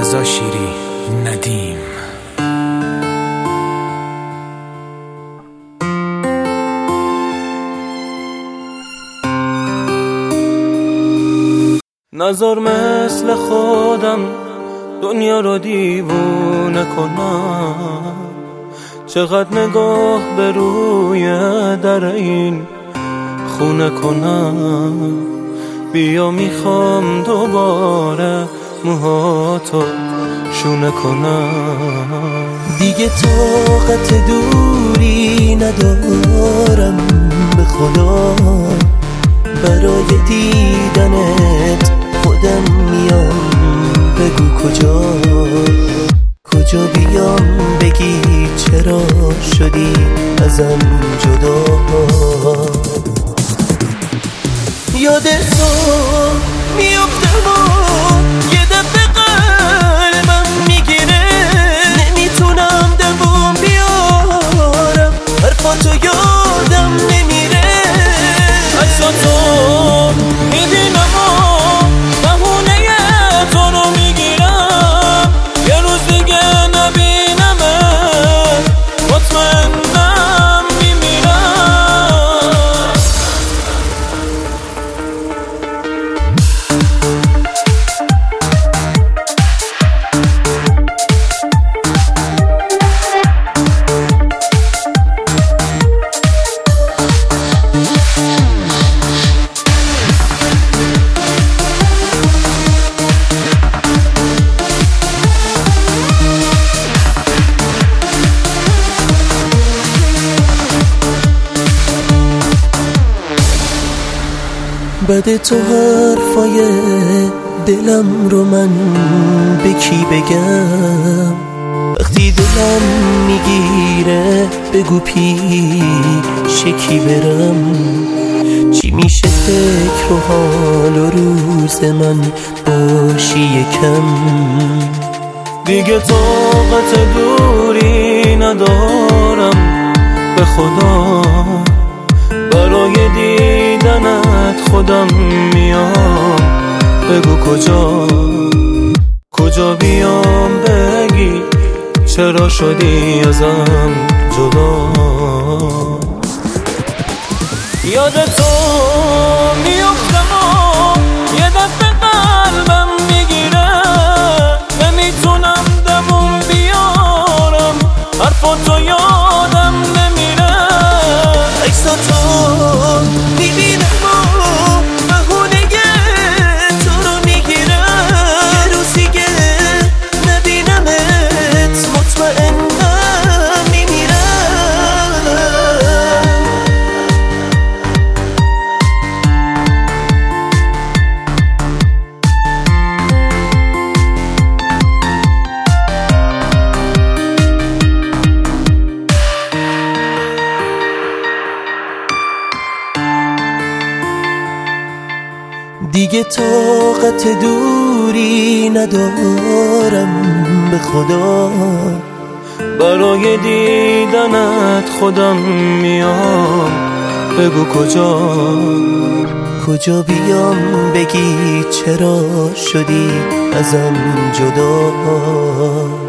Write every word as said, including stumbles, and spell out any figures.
رضا شیری ندیم. نظر مثل خودم دنیا رو دیوونه کنم، چقدر نگاه به روی در این خونه کنم. بیا میخوام دوباره موهاتو شونه کنم. دیگه طاقت دوری ندارم به خدا، برای دیدنت خودم میام. بگو کجا کجا بیام، بگی چرا شدی ازم جدا. یادت تو میافتم و یه دفعه قلبم میگیره، نمیتونم دوم بیارم، حرفاتو یادم نمیره. عکساتو میبینم و بهونه تو رو میگیرم، یه روز دیگه نبینمه مطمئنم میمیرم. بده تو حرفای دلم رو من به کی بگم، وقتی دلم میگیره بگو پیش کی برم. چی میشه فکر و حال و روز من باشی یکم. دیگه طاقت دوری ندارم به خدا، برای دیدنت خودم میام. بگو کجا کجا بیام، بگی چرا شدی ازم جدا. یادت تو میافتم و یه دفعه قلبم میگیره، نمیتونم دوم بیارم، حرفاتو یادم نمیره. عکساتو میبینم و بهونه تو رو میگیرم، یه روز دیگه نبینمت مطمئنم میمیرم. دیگه طاقت دوری ندارم به خدا، برای دیدنت خودم میام. بگو کجا کجا بیام، بگی چرا شدی ازم جدا.